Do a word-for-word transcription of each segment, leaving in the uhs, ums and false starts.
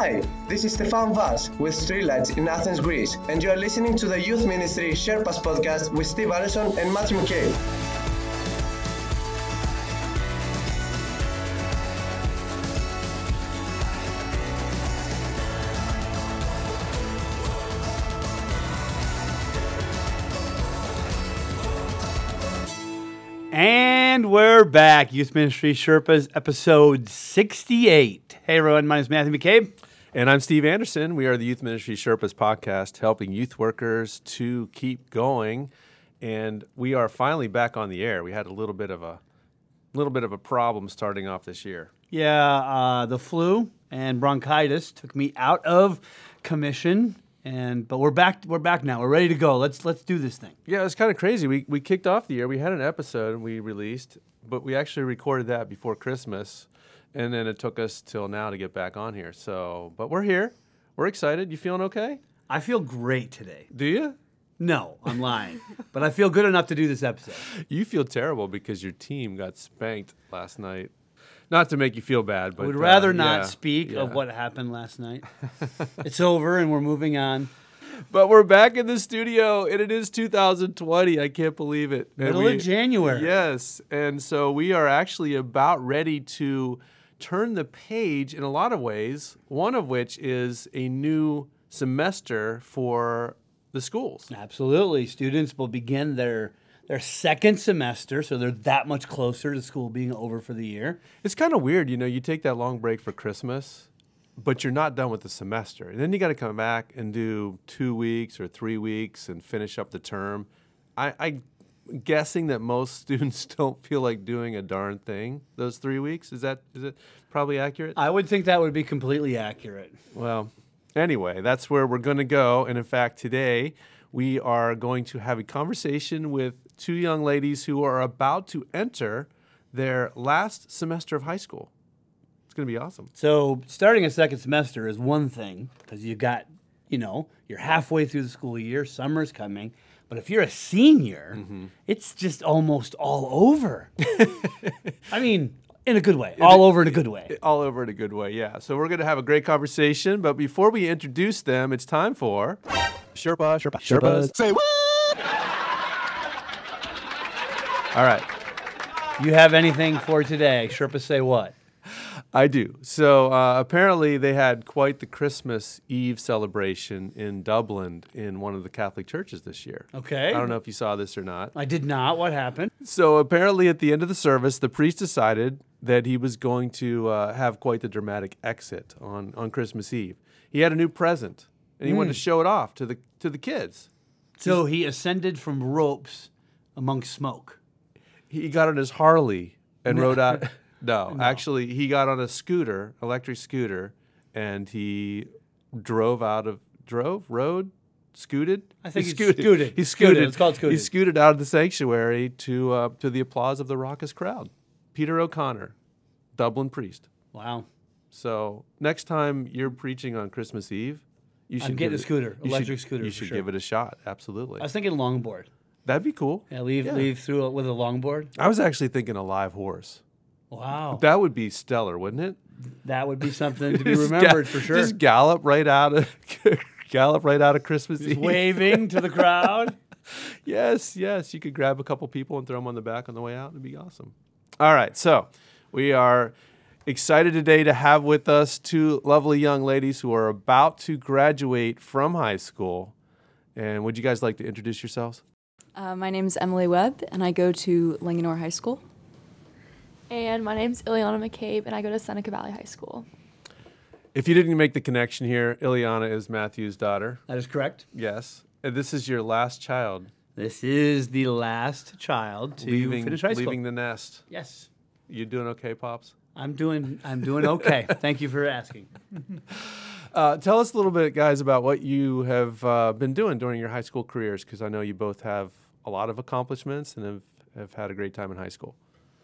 Hi, this is Stefan Vaz with Streetlights in Athens, Greece, and you are listening to the Youth Ministry Sherpas podcast with Steve Allison and Matthew McCabe. And we're back. Youth Ministry Sherpas, episode sixty-eight. Hey, everyone. My name is Matthew McCabe. And I'm Steve Anderson. We are the Youth Ministry Sherpas podcast, helping youth workers to keep going. And we are finally back on the air. We had a little bit of a little bit of a problem starting off this year. Yeah, uh, the flu and bronchitis took me out of commission. And but we're back. We're back now. We're ready to go. Let's let's do this thing. Yeah, it was kind of crazy. We we kicked off the year. We had an episode we released, but we actually recorded that before Christmas, and then it took us till now to get back on here. So, but we're here. We're excited. You feeling okay? I feel great today. Do you? No, I'm lying. But I feel good enough to do this episode. You feel terrible because your team got spanked last night. Not to make you feel bad, but I would rather uh, not yeah, speak yeah. of what happened last night. It's over, and we're moving on. But we're back in the studio, and it is two thousand twenty. I can't believe it. And Middle we, of January. Yes, and so we are actually about ready to turn the page in a lot of ways, one of which is a new semester for the schools. Absolutely. Students will begin their their second semester, so they're that much closer to school being over for the year. It's kind of weird, you know, you take that long break for Christmas, but you're not done with the semester. And then you got to come back and do two weeks or three weeks and finish up the term. I, I'm guessing that most students don't feel like doing a darn thing those three weeks. Is that is it probably accurate? I would think that would be completely accurate. Well, anyway, that's where we're going to go. And in fact, today we are going to have a conversation with two young ladies who are about to enter their last semester of high school. It's going to be awesome. So starting a second semester is one thing because you got, you know, you're halfway through the school year, summer's coming. But if you're a senior, mm-hmm. it's just almost all over. I mean, in a good way. All over in a good way. All over in a good way, yeah. So we're going to have a great conversation. But before we introduce them, it's time for Sherpa, Sherpa, Sherpas. Say what? All right. You have anything for today? Sherpa, say what? I do. So uh, apparently they had quite the Christmas Eve celebration in Dublin in one of the Catholic churches this year. Okay. I don't know if you saw this or not. I did not. What happened? So apparently at the end of the service, the priest decided that he was going to uh, have quite the dramatic exit on, on Christmas Eve. He had a new present, and he Mm. wanted to show it off to the to the kids. So he ascended from ropes amongst smoke. He got on his Harley and rode out. No, no, actually, he got on a scooter, electric scooter, and he drove out of drove, rode, scooted. I think he he scooted. scooted. He Scooted. scooted. It's called scooted. He scooted out of the sanctuary to uh, to the applause of the raucous crowd. Peter O'Connor, Dublin priest. Wow. So next time you're preaching on Christmas Eve, you should I'm getting give a it- scooter, you electric should, scooter You for should sure. give it a shot. Absolutely. I was thinking longboard. That'd be cool. Yeah, leave Yeah. leave through it with a longboard. I was actually thinking a live horse. Wow. That would be stellar, wouldn't it? That would be something to be Just remembered ga- for sure. Just gallop right out of gallop right out of Christmas Just Eve. waving to the crowd. Yes, yes. You could grab a couple people and throw them on the back on the way out. It'd be awesome. All right, so we are excited today to have with us two lovely young ladies who are about to graduate from high school. And would you guys like to introduce yourselves? Uh, my name is Emily Webb, and I go to Linganore High School. And my name's Ileana McCabe, and I go to Seneca Valley High School. If you didn't make the connection here, Ileana is Matthew's daughter. That is correct. Yes. And this is your last child This is the last child to leaving, finish high school. leaving the nest. Yes. You doing okay, Pops? I'm doing I'm doing okay. Thank you for asking. Uh, tell us a little bit, guys, about what you have uh, been doing during your high school careers, because I know you both have a lot of accomplishments and have, have had a great time in high school.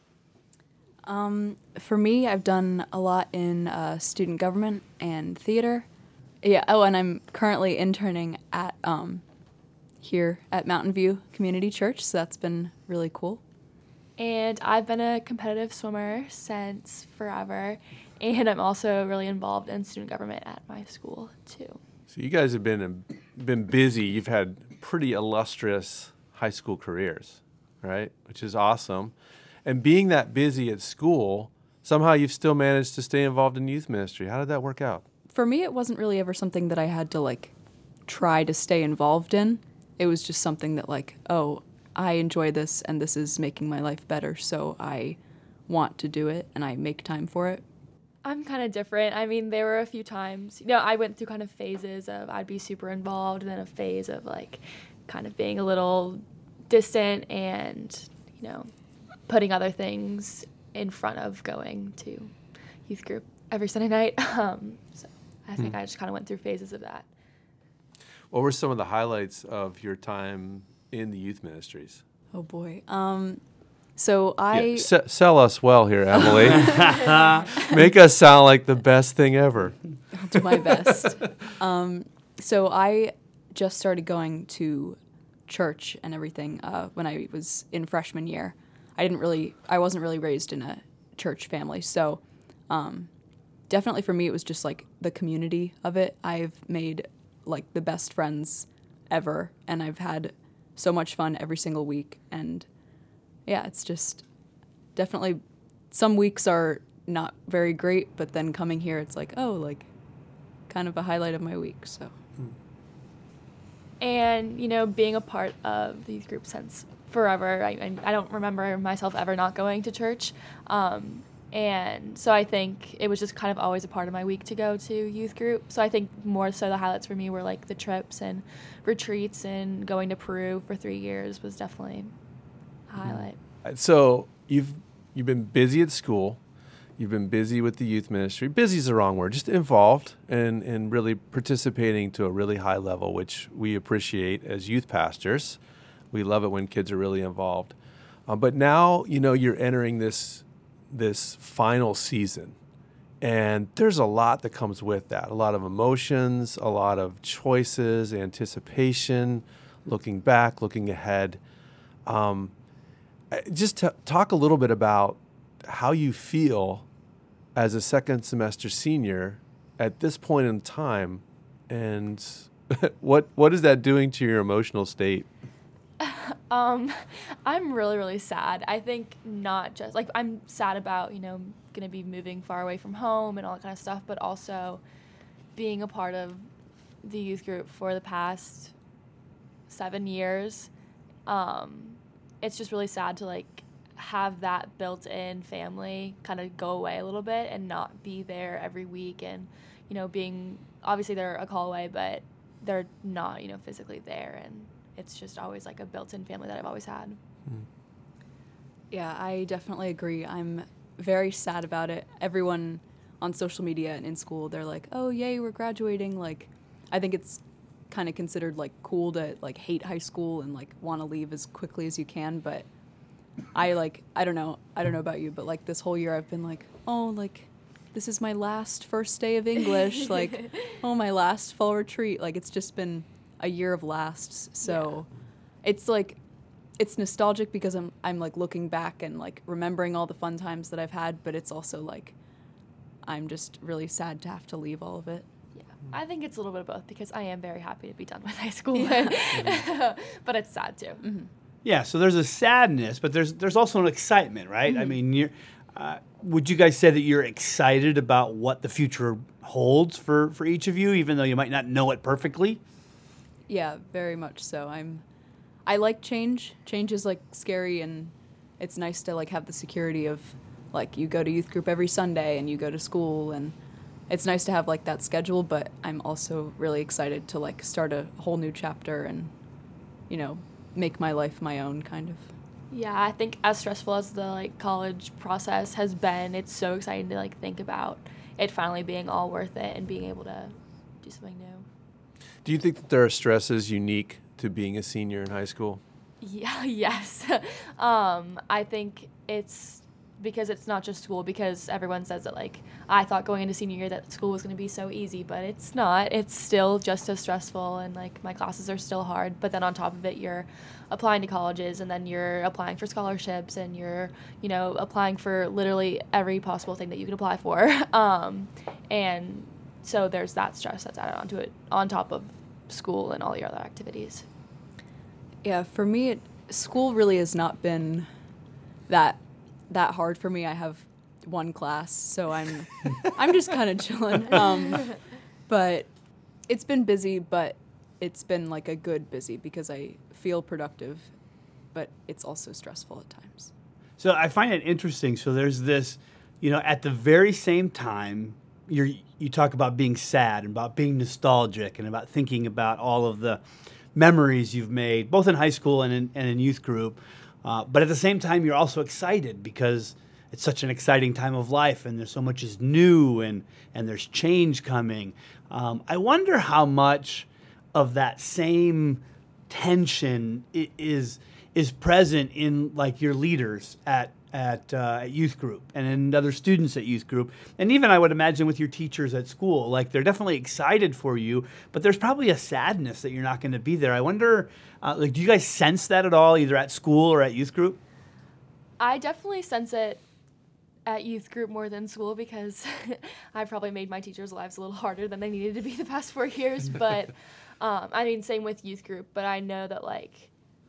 Um, for me, I've done a lot in uh, student government and theater. Yeah. Oh, and I'm currently interning at um, here at Mountain View Community Church, so that's been really cool. And I've been a competitive swimmer since forever. and I'm also really involved in student government at my school too. So you guys have been been busy. You've had pretty illustrious high school careers, right? Which is awesome. And being that busy at school, somehow you've still managed to stay involved in youth ministry. How did that work out? For me, it wasn't really ever something that I had to like try to stay involved in. It was just something that like, oh, I enjoy this and this is making my life better, so I want to do it and I make time for it. I'm kind of different. I mean, there were a few times, you know, I went through kind of phases of I'd be super involved, and then a phase of like kind of being a little distant and, you know, putting other things in front of going to youth group every Sunday night. Um, so I think Hmm. I just kind of went through phases of that. What were some of the highlights of your time in the youth ministries? Oh boy. Um, so I Yeah, se- sell us well here, Emily. Make us sound like the best thing ever. I'll do my best. um, so I just started going to church and everything uh, when I was in freshman year. I didn't really, I wasn't really raised in a church family, so um, definitely for me it was just like the community of it. I've made like the best friends ever, and I've had so much fun every single week. And yeah, it's just definitely some weeks are not very great, but then coming here, it's like, oh, like kind of a highlight of my week. So. And, you know, being a part of the youth group since forever, I, I, I don't remember myself ever not going to church. Um, and so I think it was just kind of always a part of my week to go to youth group. So I think more so the highlights for me were like the trips and retreats, and going to Peru for three years was definitely a highlight. So you've you've been busy at school. You've been busy with the youth ministry. Busy is the wrong word, just involved and, and really participating to a really high level, which we appreciate as youth pastors. We love it when kids are really involved. Uh, but now, you know, you're entering this this final season, and there's a lot that comes with that. A lot of emotions, a lot of choices, anticipation, looking back, looking ahead. Um, just to talk a little bit about how you feel as a second semester senior at this point in time, and what what is that doing to your emotional state? Um, I'm really, really sad. I think not just, like, I'm sad about, you know, going to be moving far away from home and all that kind of stuff, but also being a part of the youth group for the past seven years. Um, it's just really sad to, like, have that built-in family kind of go away a little bit and not be there every week, and, you know, being, obviously they're a call away, but they're not, you know, physically there, and it's just always like a built-in family that I've always had. Yeah, I definitely agree. I'm very sad about it. Everyone on social media and in school, they're like, oh, yay, we're graduating. Like, I think it's kind of considered, like, cool to, like, hate high school and, like, want to leave as quickly as you can. But I, like, I don't know. I don't know about you, but, like, this whole year I've been like, oh, like, this is my last first day of English. Like, oh, my last fall retreat. Like, it's just been a year of lasts. So yeah. It's, like, it's nostalgic because I'm I'm like looking back and like remembering all the fun times that I've had, but it's also like I'm just really sad to have to leave all of it. Yeah, I think it's a little bit of both because I am very happy to be done with high school, Yeah. but it's sad too. Mm-hmm. Yeah, so there's a sadness, but there's there's also an excitement, right? Mm-hmm. I mean, you're, uh, would you guys say that you're excited about what the future holds for, for each of you, even though you might not know it perfectly? Yeah, very much so. I'm I like change. Change is like scary, and it's nice to like have the security of like you go to youth group every Sunday and you go to school, and it's nice to have like that schedule, but I'm also really excited to like start a whole new chapter and, you know, make my life my own kind of. Yeah, I think as stressful as the like college process has been, it's so exciting to like think about it finally being all worth it and being able to do something new. Do you think that there are stresses unique to being a senior in high school? Yeah, yes. um, I think it's because it's not just school, because everyone says that, like, I thought going into senior year that school was going to be so easy, but it's not. It's still just as stressful, and, like, my classes are still hard. But then on top of it, you're applying to colleges, and then you're applying for scholarships, and you're, you know, applying for literally every possible thing that you could apply for. um, and so there's that stress that's added onto it, on top of school and all your other activities. Yeah, for me, it, school really has not been that that hard for me. I have one class, so I'm I'm just kind of chilling. Um, but it's been busy, but it's been like a good busy because I feel productive, but it's also stressful at times. So I find it interesting. So there's this, you know, at the very same time, you're, you talk about being sad and about being nostalgic and about thinking about all of the memories you've made, both in high school and in, and in youth group. Uh, but at the same time, you're also excited because it's such an exciting time of life, and there's so much is new, and, and there's change coming. Um, I wonder how much of that same tension i- is is present in, like, your leaders at at, uh, at youth group and in other students at youth group, and even I would imagine with your teachers at school. Like, they're definitely excited for you, but there's probably a sadness that you're not going to be there. I wonder, uh, like, do you guys sense that at all, either at school or at youth group? I definitely sense it at youth group more than school, because I probably made my teachers' lives a little harder than they needed to be the past four years. But um, I mean, same with youth group. But I know that, like,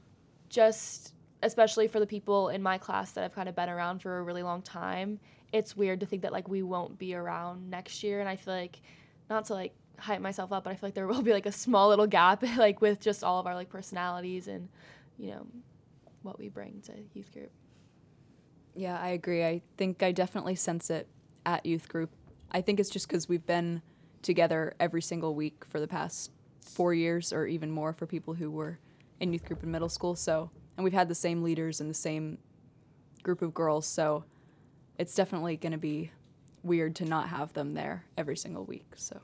just especially for the people in my class that have kind of been around for a really long time, it's weird to think that, like, we won't be around next year. And I feel like, not to, like, hype myself up, but I feel like there will be, like, a small little gap, like, with just all of our, like, personalities and, you know, what we bring to youth group. Yeah, I agree. I think I definitely sense it at youth group. I think it's just because we've been together every single week for the past four years or even more for people who were in youth group in middle school. So, and we've had the same leaders and the same group of girls. So it's definitely going to be weird to not have them there every single week. So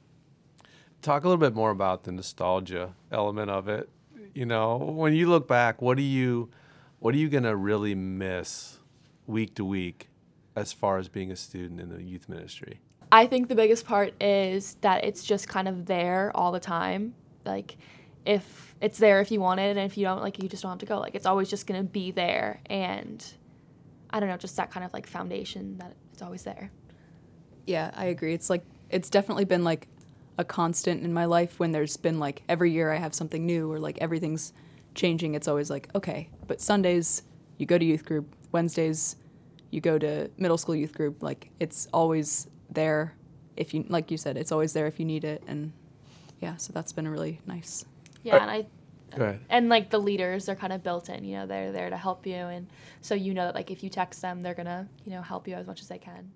Talk a little bit more about the nostalgia element of it. You know, when you look back, what do you, what are you going to really miss week to week as far as being a student in the youth ministry? I think the biggest part is that it's just kind of there all the time. Like, if it's there if you want it, and if you don't, like, you just don't have to go. Like, it's always just going to be there. And I don't know, just that kind of, like, foundation that it's always there. yeah, I agree. It's like, it's definitely been like a constant in my life when there's been like every year I have something new or like everything's changing. It's always like, okay, but Sundays you go to youth group, Wednesdays you go to middle school youth group. Like, it's always there if you, like you said, it's always there if you need it. And yeah, so that's been really nice. Yeah, and I Go ahead. and like the leaders are kind of built in, you know, they're there to help you, and so you know that, like, if you text them, they're gonna, you know, help you as much as they can.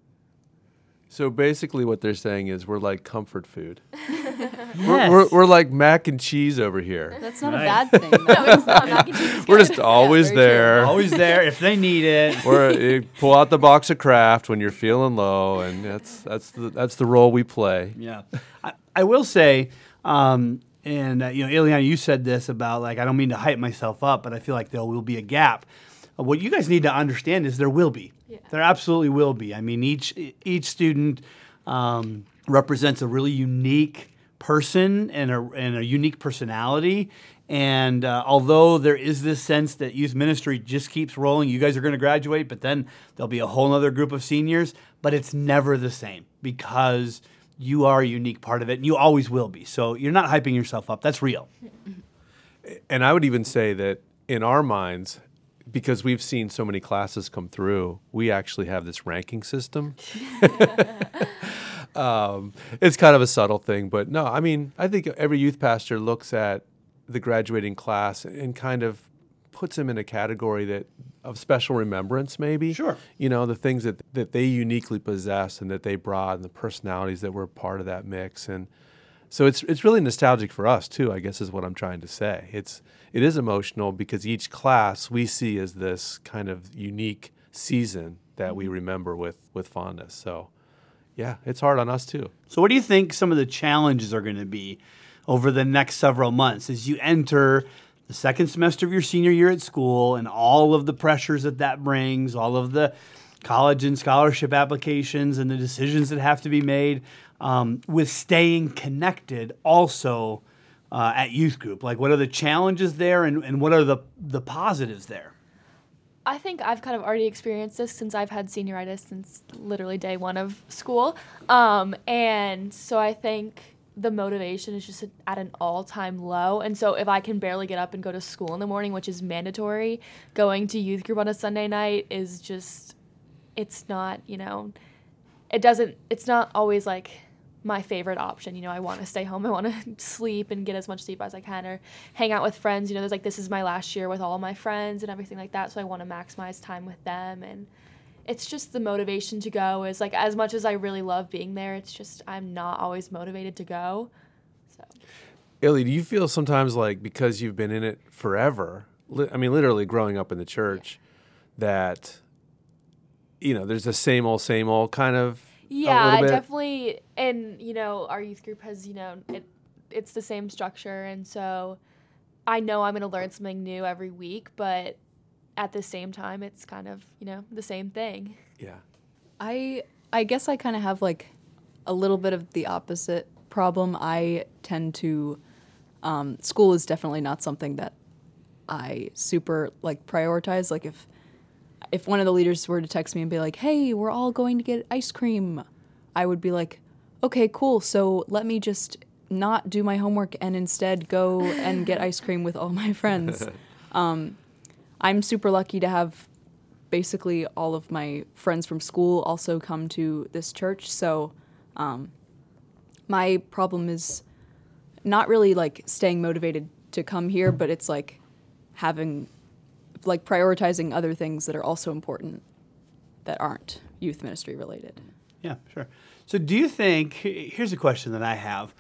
So basically what they're saying is we're like comfort food. Yes. We're, we're, we're like mac and cheese over here. That's not Right. a bad thing. though. No, it's not. Mac and cheese is We're good. just always very true. there. Always there if they need it. We're, you pull out the box of Kraft when you're feeling low, and that's that's the that's the role we play. Yeah, I, I will say, um, and uh, you know, Ileana, you said this about, like, I don't mean to hype myself up, but I feel like there will be a gap. Uh, what you guys need to understand is there will be. Yeah. There absolutely will be. I mean, each each student um, represents a really unique person and a and a unique personality. And uh, although there is this sense that youth ministry just keeps rolling, you guys are going to graduate, but then there'll be a whole other group of seniors, but it's never the same because you are a unique part of it, and you always will be. So you're not hyping yourself up. That's real. And I would even say that in our minds, because we've seen so many classes come through, we actually have this ranking system. um, it's kind of a subtle thing, but no, I mean, I think every youth pastor looks at the graduating class and kind of puts them in a category that of special remembrance, maybe. Sure. You know, the things that, that they uniquely possess and that they brought, and the personalities that were part of that mix. And so it's it's really nostalgic for us too, I guess, is what I'm trying to say. It's it is emotional because each class we see as this kind of unique season that we remember with with fondness. So yeah, it's hard on us too. So what do you think some of the challenges are going to be over the next several months as you enter the second semester of your senior year at school and all of the pressures that that brings, all of the college and scholarship applications and the decisions that have to be made, um, with staying connected also uh, at youth group? Like, what are the challenges there, and, and what are the, the positives there? I think I've kind of already experienced this since I've had senioritis since literally day one of school. Um, and so I think the motivation is just at an all-time low. And so if I can barely get up and go to school in the morning, which is mandatory, going to youth group on a Sunday night is just, it's not, you know, it doesn't, it's not always like my favorite option. You know, I want to stay home. I want to sleep and get as much sleep as I can, or hang out with friends. You know, there's like, this is my last year with all of my friends and everything like that. So I want to maximize time with them. And it's just the motivation to go is like, as much as I really love being there, it's just, I'm not always motivated to go. So, Illy, do you feel sometimes like, because you've been in it forever, li- I mean, literally growing up in the church, that, you know, there's the same old, same old kind of, yeah, a little I bit? definitely, and, you know, our youth group has, you know, it, it's the same structure. And so I know I'm going to learn something new every week, but at the same time, it's kind of, you know, the same thing. Yeah. I I guess I kind of have like a little bit of the opposite problem. I tend to um, school is definitely not something that I super like prioritize. Like if if one of the leaders were to text me and be like, "Hey, we're all going to get ice cream," I would be like, "Okay, cool. So let me just not do my homework and instead go and get ice cream with all my friends." Um, I'm super lucky to have basically all of my friends from school also come to this church. So um, my problem is not really like staying motivated to come here, but it's like having, like prioritizing other things that are also important that aren't youth ministry related. Yeah, sure. So do you think, here's a question that I have.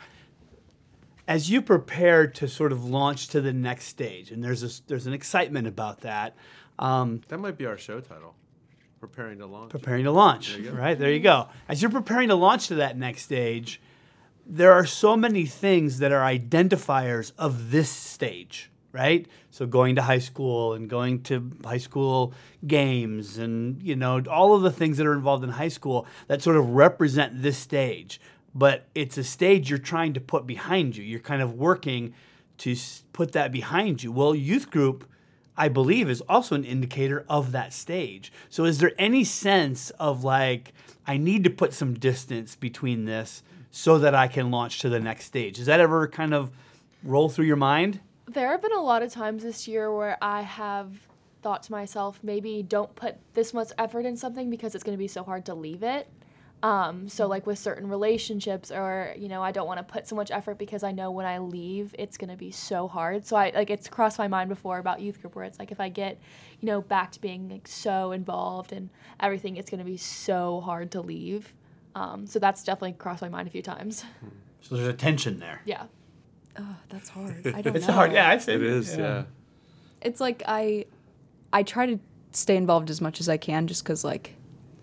As you prepare to sort of launch to the next stage, and there's a, there's an excitement about that, um, That might be our show title, Preparing to Launch. preparing to launch, There you go. right? There you go. As you're preparing to launch to that next stage, there are so many things that are identifiers of this stage, right? So going to high school and going to high school games and, you know, all of the things that are involved in high school that sort of represent this stage. But it's a stage you're trying to put behind you. You're kind of working to s- put that behind you. Well, youth group, I believe, is also an indicator of that stage. So is there any sense of like, I need to put some distance between this so that I can launch to the next stage? Does that ever kind of roll through your mind? There have been a lot of times this year where I have thought to myself, maybe don't put this much effort in something because it's going to be so hard to leave it. Um, so like with certain relationships, or, you know, I don't want to put so much effort because I know when I leave, it's going to be so hard. So I like, it's crossed my mind before about youth group where it's like, if I get, you know, back to being like so involved and everything, it's going to be so hard to leave. Um, so that's definitely crossed my mind a few times. So there's a tension there. Yeah. Oh, that's hard. I don't It's know. hard. Yeah, I'd say It is, yeah. It's like I I try to stay involved as much as I can just because, like,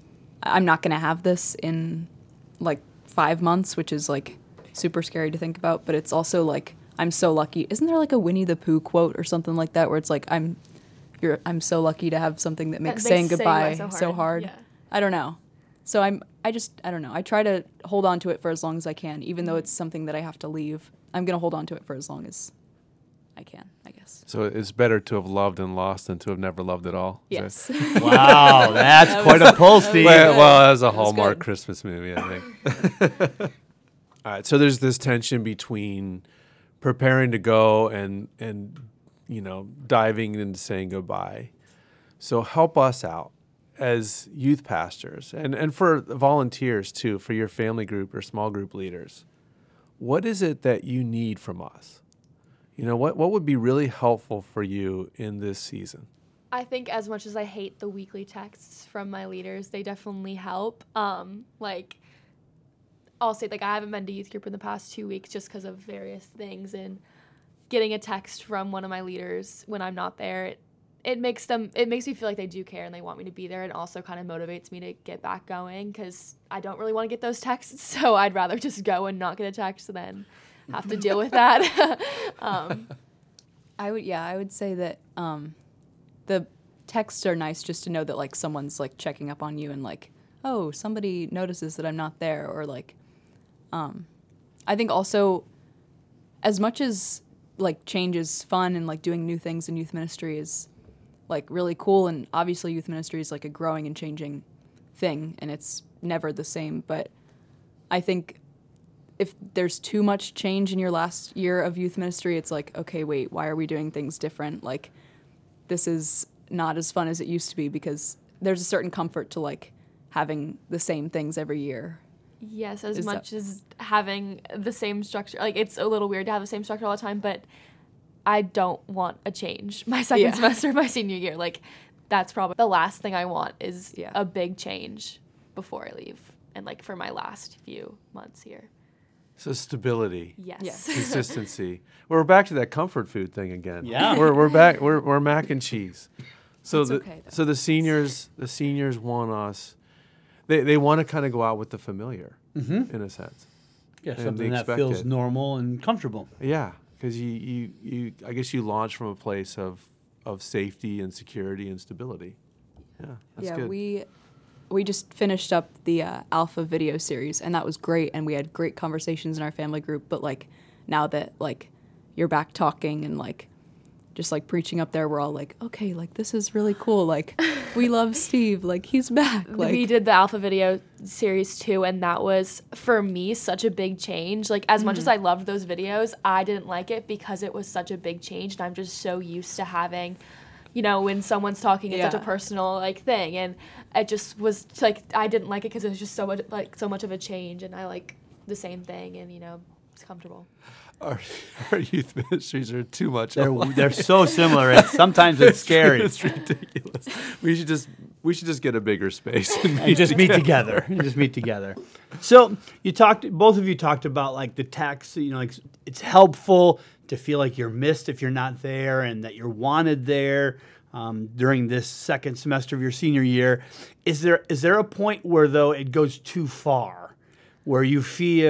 I'm not going to have this in, like, five months, which is, like, super scary to think about. But it's also, like, I'm so lucky. Isn't there, like, a Winnie the Pooh quote or something like that where it's, like, I'm you're I'm so lucky to have something that makes makes saying saying goodbye goodbye so so hard. hard? Yeah. I don't know. So I'm I just, I don't know. I try to hold on to it for as long as I can, even though it's something that I have to leave. I'm going to hold on to it for as long as I can, I guess. So it's better to have loved and lost than to have never loved at all? Is that- Yes. Wow, that's That quite was- a pull, that was Steve. Well, good. well, that was a That was Hallmark good. Christmas movie, I think. All right, so there's this tension between preparing to go and and you know diving into saying goodbye. So help us out as youth pastors and and for volunteers too, for your family group or small group leaders. What is it that you need from us? You know, what what would be really helpful for you in this season? I think as much as I hate the weekly texts from my leaders, they definitely help. Um, like, I'll say, like, I haven't been to youth group in the past two weeks just because of various things, and getting a text from one of my leaders when I'm not there, it, it makes them, it makes me feel like they do care and they want me to be there, and also kind of motivates me to get back going because I don't really want to get those texts, so I'd rather just go and not get a text than have to deal with that. um, I would, yeah, I would say that um, the texts are nice just to know that like someone's like checking up on you and like, oh, somebody notices that I'm not there, or like, um, I think also, as much as like change is fun and like doing new things in youth ministry is like really cool, and obviously youth ministry is like a growing and changing thing, and it's never the same. But I think if there's too much change in your last year of youth ministry, it's like, okay, wait, why are we doing things different? Like, this is not as fun as it used to be, because there's a certain comfort to like having the same things every year. Yes, as Is much that- as having the same structure. Like, it's a little weird to have the same structure all the time, but I don't want a change my second Yeah. semester, my senior year. Like, that's probably the last thing I want is Yeah. a big change before I leave, and like for my last few months here. So stability, Yes. Yes. consistency. We're back to that comfort food thing again. Yeah. we're we're back. We're we're mac and cheese. So It's the okay, though. so the seniors the seniors want us. They they want to kind of go out with the familiar, Mm-hmm. in a sense. Yeah, And something the that feels expected. normal and comfortable. Yeah, because you, you you I guess you launch from a place of of safety and security and stability. Yeah, that's yeah, good. we we just finished up the uh, Alpha video series, and that was great, and we had great conversations in our family group. But like now that like you're back talking and like just like preaching up there, we're all like, okay, like this is really cool. Like we love Steve. Like he's back. Like we did the alpha video series too, and that was for me such a big change. Like, as much as I loved those videos, I didn't like it because it was such a big change, and I'm just so used to having, you know, when someone's talking, it's such a Yeah. personal like thing, and it just was like I didn't like it because it was just so much like so much of a change, and I like the same thing, and you know, it's comfortable. Our, our youth ministries are too much. They're alike. they're so similar. And sometimes it's scary. It's ridiculous. We should just we should just get a bigger space and, And just meet together. And just meet together. So you talked. Both of you talked about like the text. You know, like it's helpful to feel like you're missed if you're not there, and that you're wanted there um, during this second semester of your senior year. Is there is there a point where though it goes too far, where you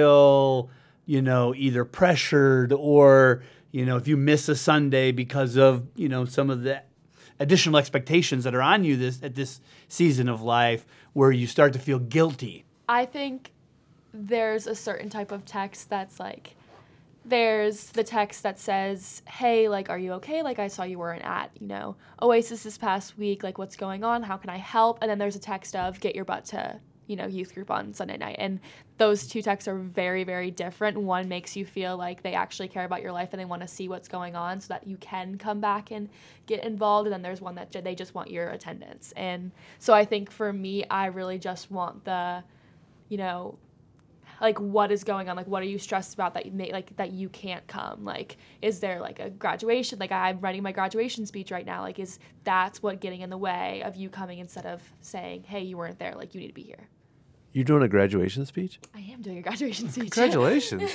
feel, you know, either pressured or, you know, if you miss a Sunday because of, you know, some of the additional expectations that are on you this at this season of life, where you start to feel guilty? I think there's a certain type of text that's like, there's the text that says, hey, like, are you okay? Like, I saw you weren't at, you know, Oasis this past week. Like, what's going on? How can I help? And then there's a text of, get your butt to, you know, youth group on Sunday night. And those two texts are very, very different. One makes you feel like they actually care about your life and they want to see what's going on so that you can come back and get involved. And then there's one that j- they just want your attendance. And so I think for me, I really just want the, you know, like, what is going on? Like, what are you stressed about that you may, like that you can't come? Like, is there like a graduation? Like, I'm writing my graduation speech right now. Like, is that's what getting in the way of you coming instead of saying, hey, you weren't there. Like, you need to be here. You're doing a graduation speech? I am doing a graduation speech. Congratulations.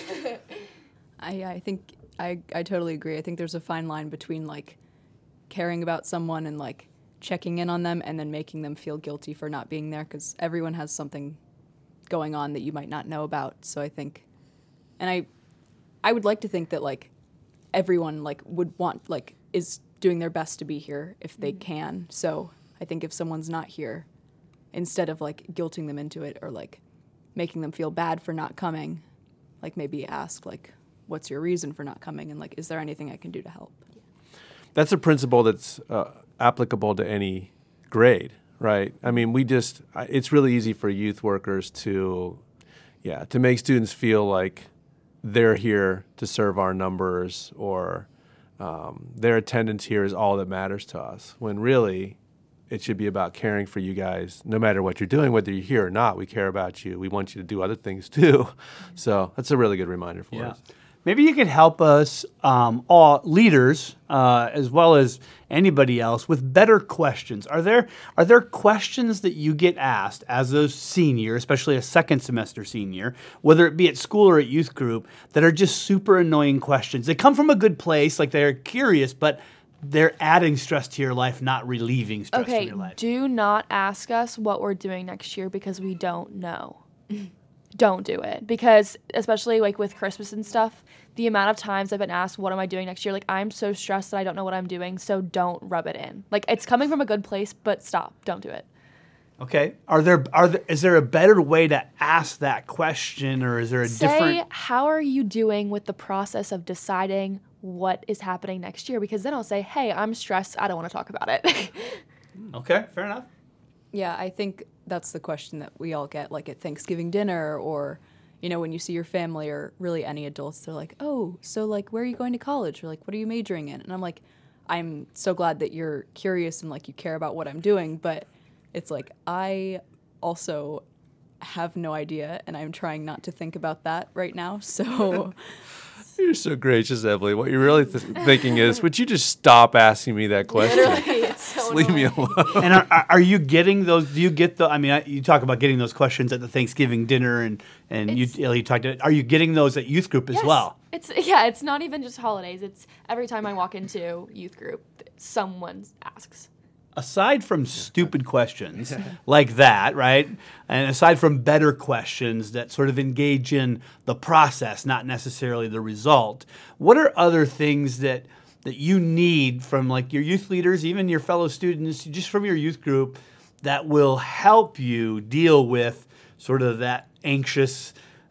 I I think I I totally agree. I think there's a fine line between like caring about someone and like checking in on them and then making them feel guilty for not being there, because everyone has something going on that you might not know about. So I think, and I I would like to think that like everyone like would want like is doing their best to be here if they can. So I think if someone's not here, instead of like guilting them into it or like making them feel bad for not coming, like maybe ask like, what's your reason for not coming, and like, is there anything I can do to help? That's a principle that's uh, applicable to any grade, right? I mean, we just, I- it's really easy for youth workers to, yeah, to make students feel like they're here to serve our numbers, or um, their attendance here is all that matters to us, when really it should be about caring for you guys no matter what you're doing, whether you're here or not. We care about you. We want you to do other things too. So that's a really good reminder for Yeah. us. Maybe you could help us, um, all leaders, uh, as well as anybody else, with better questions. Are there are there questions that you get asked as a senior, especially a second semester senior, whether it be at school or at youth group, that are just super annoying questions? They come from a good place, like they're curious, but they're adding stress to your life, not relieving stress Okay, from your life. do not ask us what we're doing next year because we don't know. don't do it, because especially like with Christmas and stuff, the amount of times I've been asked, what am I doing next year? Like, I'm so stressed that I don't know what I'm doing, so don't rub it in. Like, it's coming from a good place, but stop. Don't do it. Okay. Are there are there is there a better way to ask that question, or is there a Say, different? how are you doing with the process of deciding what is happening next year? Because then I'll say, hey, I'm stressed. I don't want to talk about it. Okay, fair enough. Yeah, I think that's the question that we all get, like at Thanksgiving dinner, or, you know, when you see your family or really any adults, they're like, oh, so like, where are you going to college? Or like, what are you majoring in? And I'm like, I'm so glad that you're curious and like you care about what I'm doing, but it's like, I also have no idea, and I'm trying not to think about that right now. So You're so gracious, Emily. What you're really th- thinking is, would you just stop asking me that question? Literally, it's so Just leave me annoying. alone. And are, are- are you getting those? Do you get the? I mean, I- you talk about getting those questions at the Thanksgiving dinner, and and you, It's- you talked. Are you getting those at youth group as Yes. well? It's yeah, it's not even just holidays. It's every time I walk into youth group, someone asks. Aside from stupid questions like that, right? And aside from better questions that sort of engage in the process, not necessarily the result, what are other things that that you need from like your youth leaders, even your fellow students, just from your youth group, that will help you deal with sort of that anxious,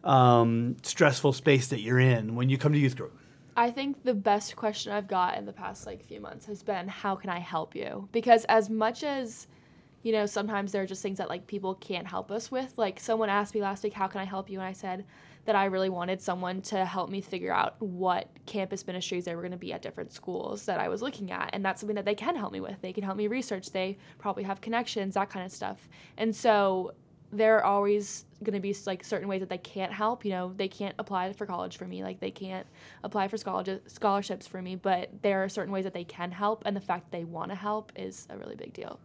um, stressful space that you're in when you come to youth group? I think the best question I've got in the past like few months has been, how can I help you? Because as much as, you know, sometimes there are just things that like people can't help us with. Like someone asked me last week, how can I help you? And I said that I really wanted someone to help me figure out what campus ministries there were going to be at different schools that I was looking at. And that's something that they can help me with. They can help me research. They probably have connections, that kind of stuff. And so there are always going to be like certain ways that they can't help. You know, they can't apply for college for me. Like they can't apply for scholar- scholarships for me, but there are certain ways that they can help. And the fact they want to help is a really big deal.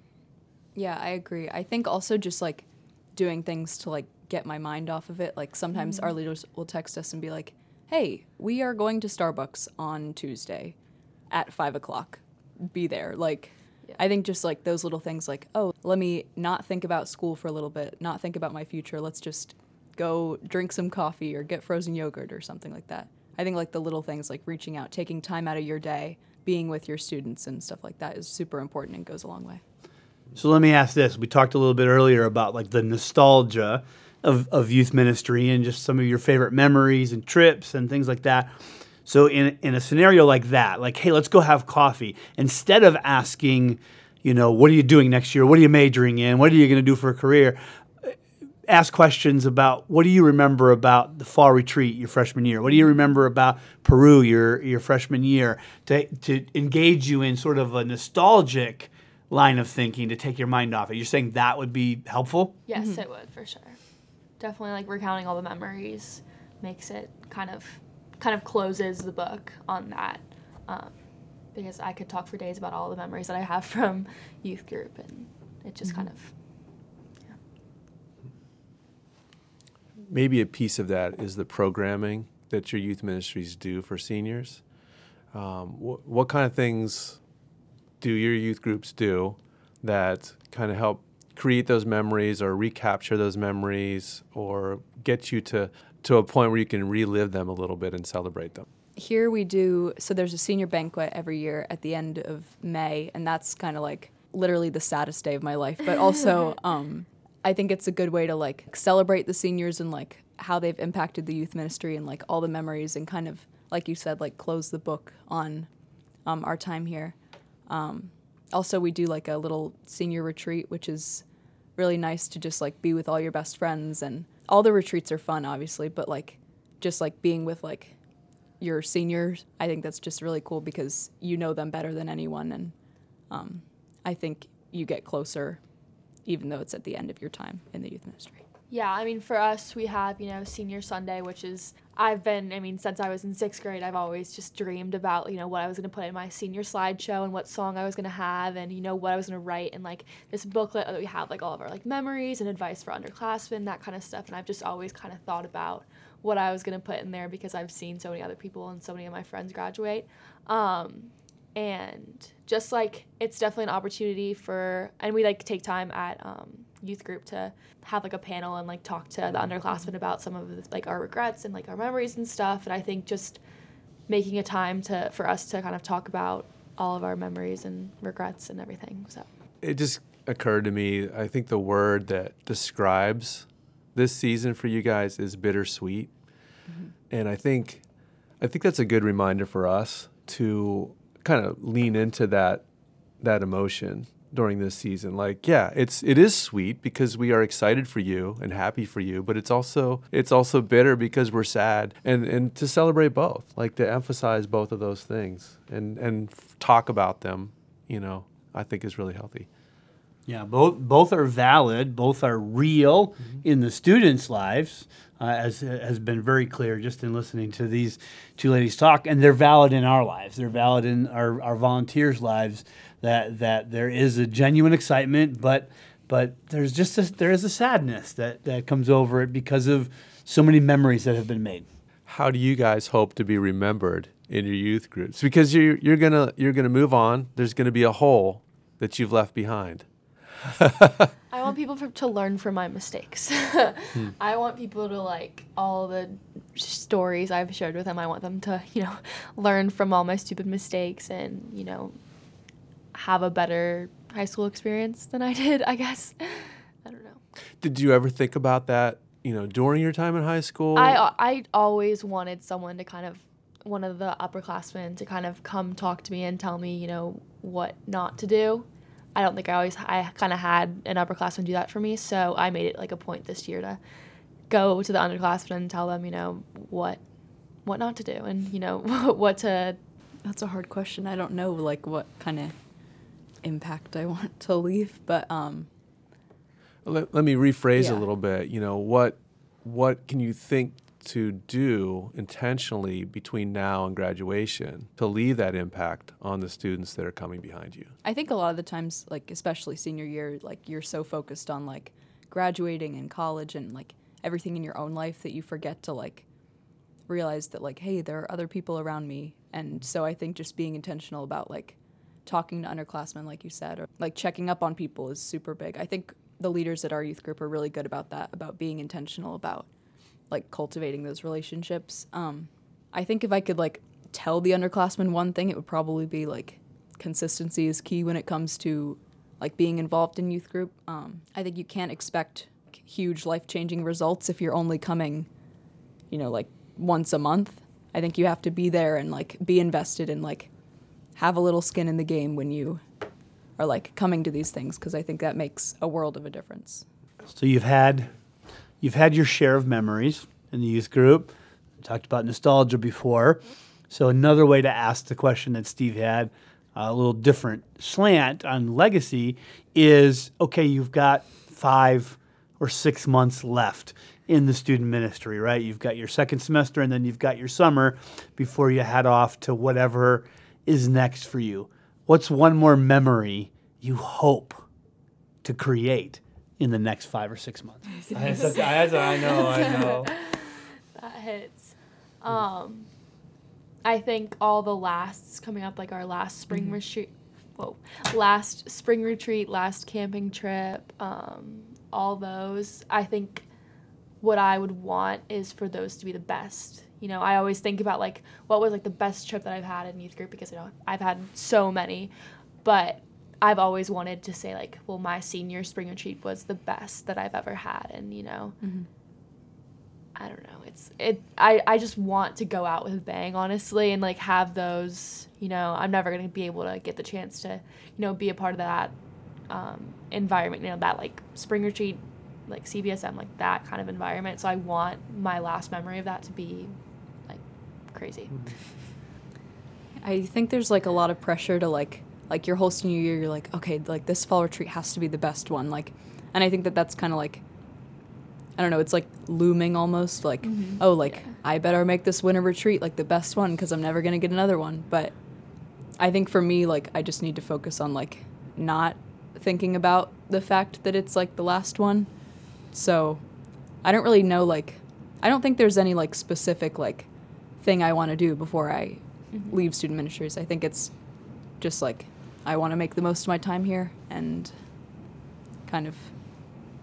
yeah, I agree. I think also just like doing things to like get my mind off of it. Like sometimes our leaders will text us and be like, hey, we are going to Starbucks on Tuesday at five o'clock. Be there. Like, Yeah. I think just like those little things like, oh, let me not think about school for a little bit, not think about my future. Let's just go drink some coffee or get frozen yogurt or something like that. I think like the little things like reaching out, taking time out of your day, being with your students and stuff like that is super important and goes a long way. So let me ask this. We talked a little bit earlier about like the nostalgia of, of youth ministry and just some of your favorite memories and trips and things like that. So in in a scenario like that, like, hey, let's go have coffee, instead of asking, you know, what are you doing next year? What are you majoring in? What are you going to do for a career? Ask questions about, what do you remember about the fall retreat your freshman year? What do you remember about Peru your your freshman year? To to engage you in sort of a nostalgic line of thinking to take your mind off it. You're saying that would be helpful? Yes, it would for sure. Definitely like recounting all the memories makes it kind of kind of closes the book on that. Um, because I could talk for days about all the memories that I have from youth group, and it just kind of Maybe a piece of that is the programming that your youth ministries do for seniors. Um, wh- what kind of things do your youth groups do that kind of help create those memories or recapture those memories or get you to, to a point where you can relive them a little bit and celebrate them? Here we do, so there's a senior banquet every year at the end of May, and that's kind of like literally the saddest day of my life. But also, um, I think it's a good way to like celebrate the seniors and like how they've impacted the youth ministry and like all the memories and kind of, like you said, like close the book on um, our time here. Um, also, we do like a little senior retreat, which is really nice to just like be with all your best friends, and all the retreats are fun, obviously, but like just like being with like your seniors, I think that's just really cool because you know them better than anyone, and um, I think you get closer even though it's at the end of your time in the youth ministry. Yeah, I mean, for us, we have, you know, Senior Sunday, which is, I've been, I mean, since I was in sixth grade, I've always just dreamed about, you know, what I was going to put in my senior slideshow and what song I was going to have and, you know, what I was going to write, and, like, this booklet that we have, like, all of our, like, memories and advice for underclassmen, that kind of stuff, and I've just always kind of thought about what I was going to put in there because I've seen so many other people and so many of my friends graduate. Um, and just, like, it's definitely an opportunity for, and we, like, take time at, um, youth group to have like a panel and like talk to the underclassmen about some of the, like our regrets and like our memories and stuff. And I think just making a time to for us to kind of talk about all of our memories and regrets and everything. So It just occurred to me, I think the word that describes this season for you guys is bittersweet. Mm-hmm. And I think I think that's a good reminder for us to kind of lean into that that emotion during this season. Like, yeah, it's it is sweet because we are excited for you and happy for you, but it's also it's also bitter because we're sad. And and to celebrate both, like to emphasize both of those things and and f- talk about them, you know, I think is really healthy. Yeah, both both are valid. Both are real mm-hmm. in the students' lives, uh, as has been very clear just in listening to these two ladies talk. And they're valid in our lives. They're valid in our, our volunteers' lives. That that there is a genuine excitement, but but there's just a, there is a sadness that, that comes over it because of so many memories that have been made. How do you guys hope to be remembered in your youth groups? Because you're you're gonna you're gonna move on. There's gonna be a hole that you've left behind. I want people for, to learn from my mistakes. hmm. I want people to like all the stories I've shared with them. I want them to, you know, learn from all my stupid mistakes and, you know, have a better high school experience than I did, I guess. I don't know. Did you ever think about that, you know, during your time in high school? I I always wanted someone to kind of, one of the upperclassmen to kind of come talk to me and tell me, you know, what not to do. I don't think I always, I kind of had an upperclassman do that for me, so I made it like a point this year to go to the underclassmen and tell them, you know, what what not to do and, you know, what to... That's a hard question. I don't know, like, what kind of impact I want to leave, but... um. Let, let me rephrase Yeah. a little bit. You know, what what can you think to do intentionally between now and graduation to leave that impact on the students that are coming behind you? I think a lot of the times, like, especially senior year, like, you're so focused on, like, graduating and college and, like, everything in your own life that you forget to, like, realize that, like, hey, there are other people around me. And so I think just being intentional about, like, talking to underclassmen, like you said, or, like, checking up on people is super big. I think the leaders at our youth group are really good about that, about being intentional about, like, cultivating those relationships. Um, I think if I could, like, tell the underclassmen one thing, it would probably be, like, consistency is key when it comes to, like, being involved in youth group. Um, I think you can't expect huge life-changing results if you're only coming, you know, like, once a month. I think you have to be there and, like, be invested and, like, have a little skin in the game when you are, like, coming to these things, because I think that makes a world of a difference. So you've had... You've had your share of memories in the youth group. We talked about nostalgia before. So another way to ask the question that Steve had, uh, a little different slant on legacy, is, okay, you've got five or six months left in the student ministry, right? You've got your second semester and then you've got your summer before you head off to whatever is next for you. What's one more memory you hope to create in the next five or six months? I, had such, I, had, I know, I know. That hits. Um, I think all the lasts coming up, like our last spring mm-hmm. retreat, whoa, last spring retreat, last camping trip, um, all those. I think what I would want is for those to be the best. You know, I always think about, like, what was, like, the best trip that I've had in youth group, because, you know, I've had so many, but I've always wanted to say, like, well, my senior spring retreat was the best that I've ever had. And, you know, mm-hmm. I don't know. It's, it, I, I just want to go out with a bang, honestly, and, like, have those, you know, I'm never going to be able to get the chance to, you know, be a part of that um, environment, you know, that, like, spring retreat, like, C B S M, like, that kind of environment. So I want my last memory of that to be, like, crazy. I think there's, like, a lot of pressure to, like, like, your whole senior year, you're like, okay, like, this fall retreat has to be the best one. Like, and I think that that's kind of, like, I don't know, it's, like, looming almost. Like, mm-hmm. oh, like, yeah. I better make this winter retreat, like, the best one, because I'm never going to get another one. But I think for me, like, I just need to focus on, like, not thinking about the fact that it's, like, the last one. So I don't really know, like, I don't think there's any, like, specific, like, thing I want to do before I mm-hmm. leave student ministries. I think it's just, like, I want to make the most of my time here and kind of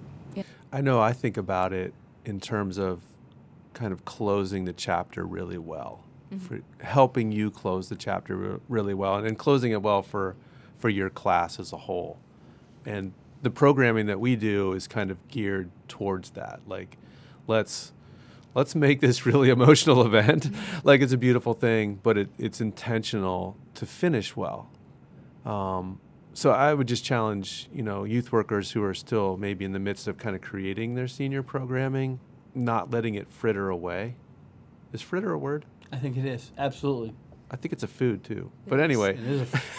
I know I think about it in terms of kind of closing the chapter really well, mm-hmm. for helping you close the chapter re- really well, and, and closing it well for, for your class as a whole. And the programming that we do is kind of geared towards that. Like, let's let's make this really emotional event. Like, it's a beautiful thing, but it, it's intentional to finish well. Um, so I would just challenge, you know, youth workers who are still maybe in the midst of kind of creating their senior programming, not letting it fritter away. Is fritter a word? I think it is. Absolutely. I think it's a food too. It but is. anyway. It is a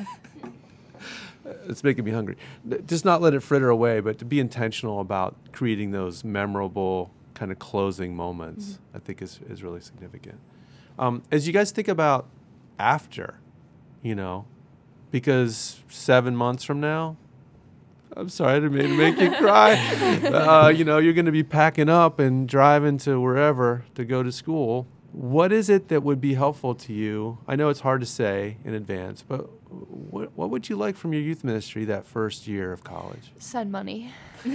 It's making me hungry. Just not let it fritter away, but to be intentional about creating those memorable kind of closing moments, mm-hmm. I think is, is really significant. Um, as you guys think about after, you know, because seven months from now, I'm sorry, I didn't mean to make you cry. Uh, you know, you're going to be packing up and driving to wherever to go to school. What is it that would be helpful to you? I know it's hard to say in advance, but what, what would you like from your youth ministry that first year of college? Send money.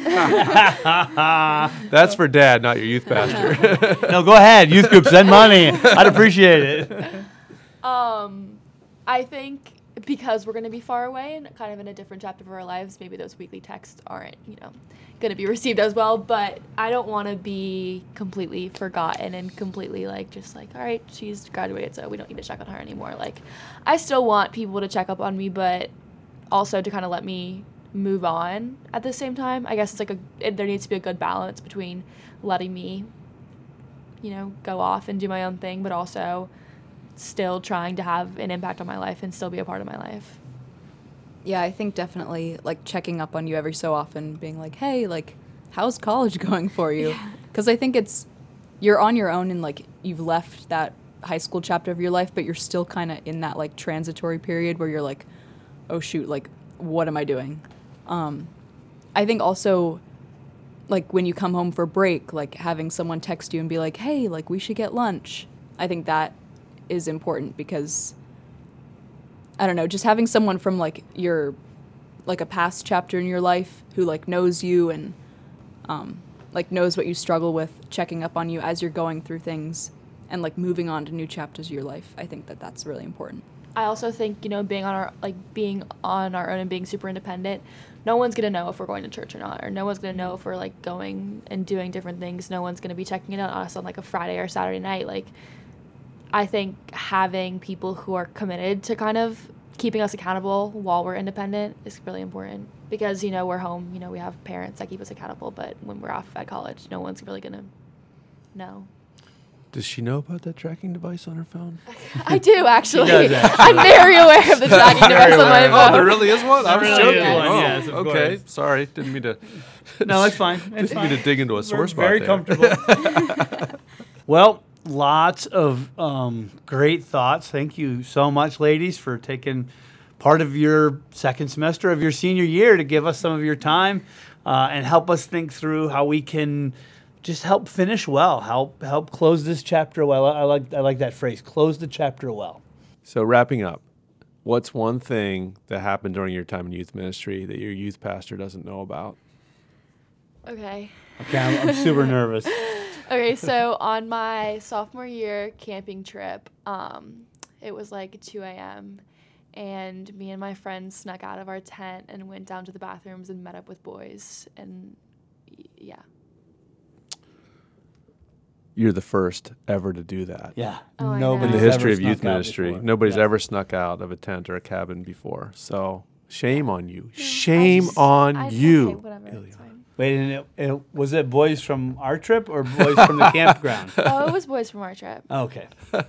That's for Dad, not your youth pastor. No, go ahead. Youth group, send money. I'd appreciate it. Um, I think because we're going to be far away and kind of in a different chapter of our lives, maybe those weekly texts aren't, you know, going to be received as well. But I don't want to be completely forgotten and completely like just like, all right, she's graduated, so we don't need to check on her anymore. Like, I still want people to check up on me, but also to kind of let me move on at the same time. I guess it's like a it, there needs to be a good balance between letting me, you know, go off and do my own thing, but also still trying to have an impact on my life and still be a part of my life. Yeah, I think definitely like checking up on you every so often, being like, hey, like, how's college going for you? Because I think it's, you're on your own and like you've left that high school chapter of your life, but you're still kind of in that like transitory period where you're like, oh shoot, like, what am I doing? Um, I think also like when you come home for break, like having someone text you and be like, hey, like we should get lunch. I think that is important because I don't know, just having someone from like your like a past chapter in your life who like knows you and um, like knows what you struggle with, checking up on you as you're going through things and like moving on to new chapters of your life. I think that that's really important. I also think, you know, being on our like being on our own and being super independent, no one's gonna know if we're going to church or not, or no one's gonna know if we're like going and doing different things. No one's gonna be checking it out on us on like a Friday or Saturday night. Like, I think having people who are committed to kind of keeping us accountable while we're independent is really important because, you know, we're home, you know, we have parents that keep us accountable, but when we're off at college, no one's really gonna know. Does she know about that tracking device on her phone? I do, actually. She does, actually. I'm very aware of the tracking device on my phone. Oh, there really is one? I was There joking. really is one, Oh, yes, of okay, course. sorry. Didn't mean to. No, it's fine. It's Didn't fine. mean to dig into a We're sore spot very there. comfortable. Well, lots of um, great thoughts. Thank you so much, ladies, for taking part of your second semester of your senior year to give us some of your time uh, and help us think through how we can just help finish well, help help close this chapter well. I like I like that phrase, close the chapter well. So wrapping up, what's one thing that happened during your time in youth ministry that your youth pastor doesn't know about? Okay. Okay, I'm, I'm super nervous. Okay, so on my sophomore year camping trip, um, it was like two a.m. and me and my friends snuck out of our tent and went down to the bathrooms and met up with boys, and y- yeah. You're the first ever to do that. Yeah, Oh, I In know. nobody's the ever history of snuck youth out ministry, before. nobody's Yeah. ever snuck out of a tent or a cabin before. So shame on you. Shame I just- on I- you. Okay, whatever. It's Ileana. fine. Wait, and it, it, was it boys from our trip or boys from the campground? Oh, it was boys from our trip. Okay,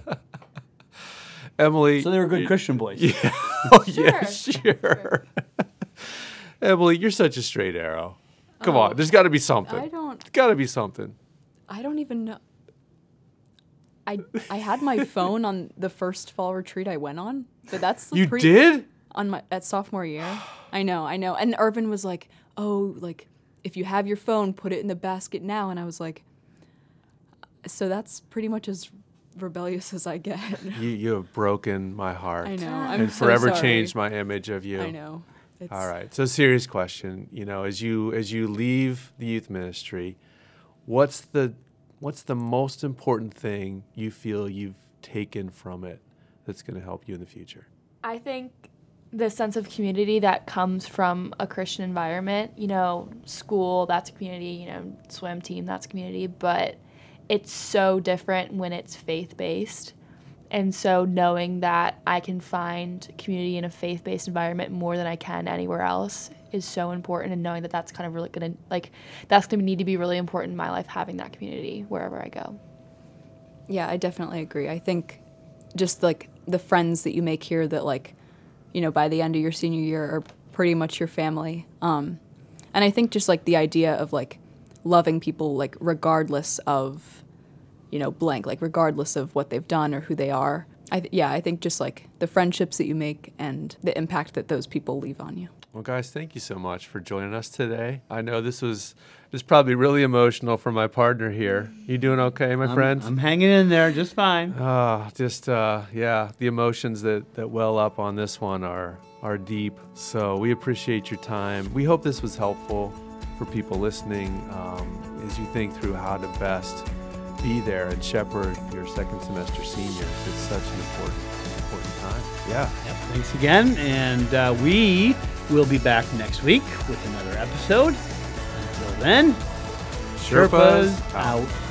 Emily. so they were good Christian boys. Yeah. Oh, yeah, Sure, sure. Emily, you're such a straight arrow. Come Oh, on, there's got to be something. I don't There's got to be something. I don't even know. I I had my phone on the first fall retreat I went on, but that's the You pre- did? on my at sophomore year. I know, I know. And Irvin was like, "Oh, like if you have your phone, put it in the basket now." And I was like, "So that's pretty much as rebellious as I get." You you have broken my heart. I know. I'm and so forever sorry. changed my image of you. I know. It's, All right. So serious question, you know, as you as you leave the youth ministry, what's the what's the most important thing you feel you've taken from it that's going to help you in the future? I think the sense of community that comes from a Christian environment, you know, school, that's a community, you know, swim team, that's a community, but it's so different when it's faith-based. And so knowing that I can find community in a faith-based environment more than I can anywhere else is so important, and knowing that that's kind of really going to, like, that's going to need to be really important in my life, having that community wherever I go. Yeah, I definitely agree. I think just, like, the friends that you make here that, like, you know, by the end of your senior year are pretty much your family. Um, and I think just, like, the idea of, like, loving people, like, regardless of, you know, blank, like, regardless of what they've done or who they are. I th- yeah, I think just, like, the friendships that you make and the impact that those people leave on you. Well, guys, thank you so much for joining us today. I know this was this is probably really emotional for my partner here. You doing okay, my I'm, friend? I'm hanging in there just fine. Oh, just uh, yeah, the emotions that, that well up on this one are are deep. So we appreciate your time. We hope this was helpful for people listening um, as you think through how to best be there and shepherd your second semester seniors. It's such an important important time. Yeah. Yep, thanks again, and uh, we will be back next week with another episode. Until then, Sherpas Sherpas out.